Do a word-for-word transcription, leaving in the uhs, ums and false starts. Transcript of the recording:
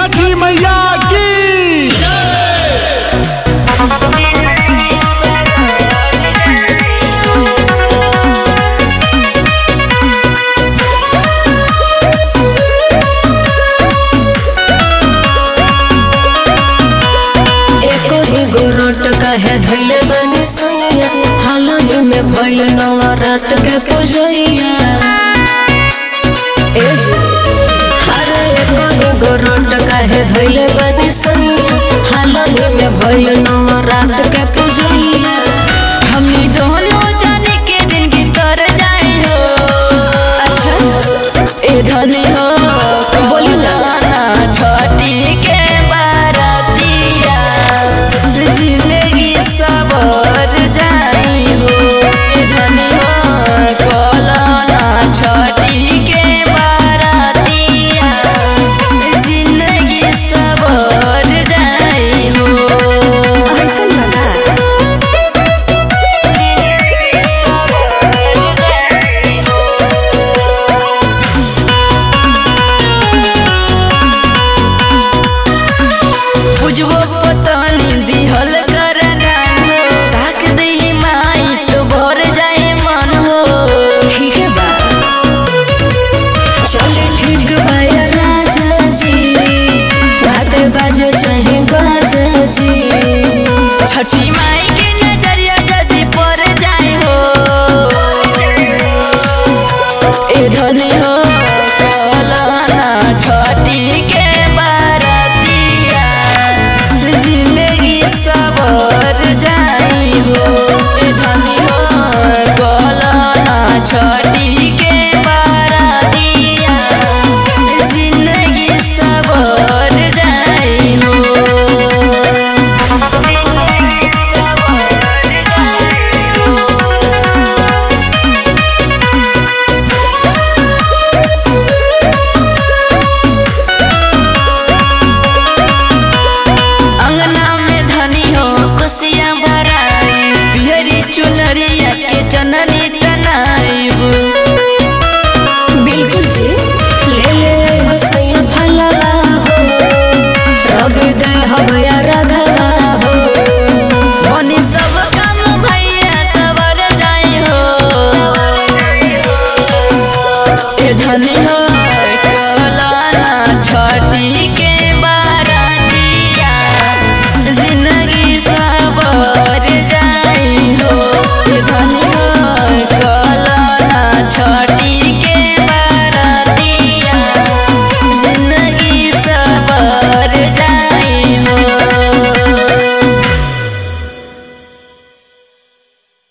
छठी मैया की गोरोट कहे धैले बनी सैया हालही में भइल नवा रात के पूजैया ए जी हरे एको गोरोट कहे धैले बनी सैया हालही में भइल नवा रात के पूजैया हमनी दोनों जाने के जिंदगी तर जाई हो अच्छा ए धनी हो बोली ना छठी के जिंदगी सबर जाई हो धनी हो कोलाना छठी के बारातिया जिंदगी सबर जाई हो बुझबो पतनी दिहल छठी